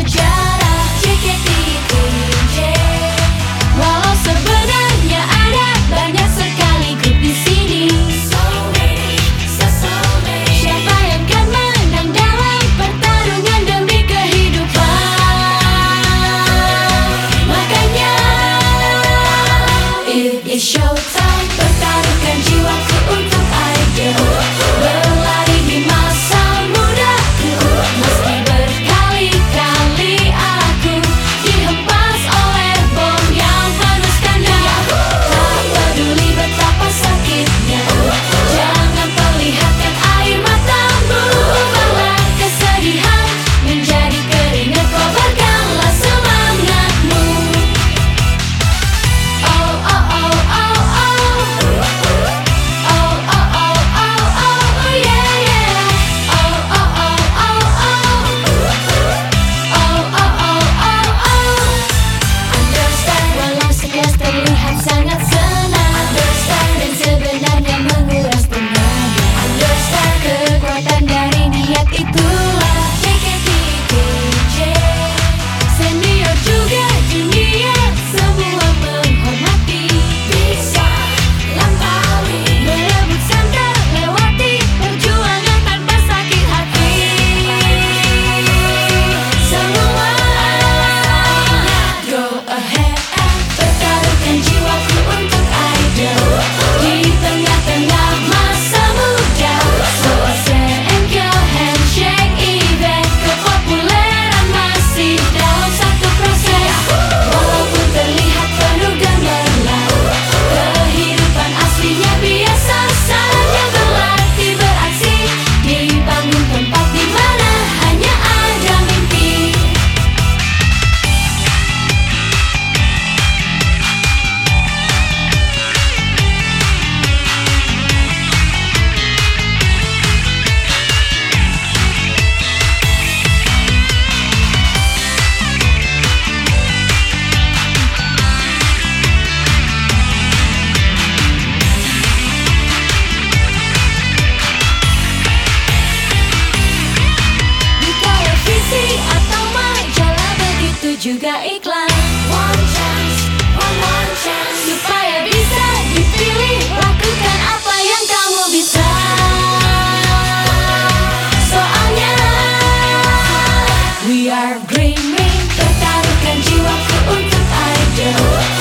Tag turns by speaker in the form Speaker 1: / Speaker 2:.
Speaker 1: sejarah JKT48. Walau sebenarnya ada banyak sekali grup di sini, siapa yang kan menang dalam pertarungan demi kehidupan? Makanya it is showtime, pertaruhkan jiwaku untuk idol. Berlari di masa mudaku, meski berkali-kali aku dihempas oleh bom yang menuskan nyawa. Tak peduli betapa sakitnya, jangan perlihatkan air matamu. Ubahlah kesedihan menjadi keringat, kobarkanlah semangatmu. Oh oh oh oh oh, oh oh oh oh oh, yeah yeah. Oh oh oh oh oh, oh oh oh oh oh. Understand, walau sekilas terlihat sangat senang. Understand, dan sebenarnya menguras tenaga. Understand, kekuatan dari niat itulah JKT48. Senior juga junior, semua menghormati. Bisa lampaui, merebut santer, lewati perjuangan tanpa sakit hati. Semua go ahead, pertaruhkan jiwaku untuk idol. Di tengah-tengah masa muda, so and go handshake event. Kepopuleran masih dalam satu proses, walaupun terlihat penuh gemerlap. Kehidupan aslinya biasa saja, berlatih beraksi di panggung tempat di mana hanya ada mimpi. Di televisi atau majalah, begitu juga iklan. One chance, one chance, supaya bisa dipilih, lakukan apa yang kamu bisa. Soalnya we are dreaming, pertaruhkan jiwaku untuk idol.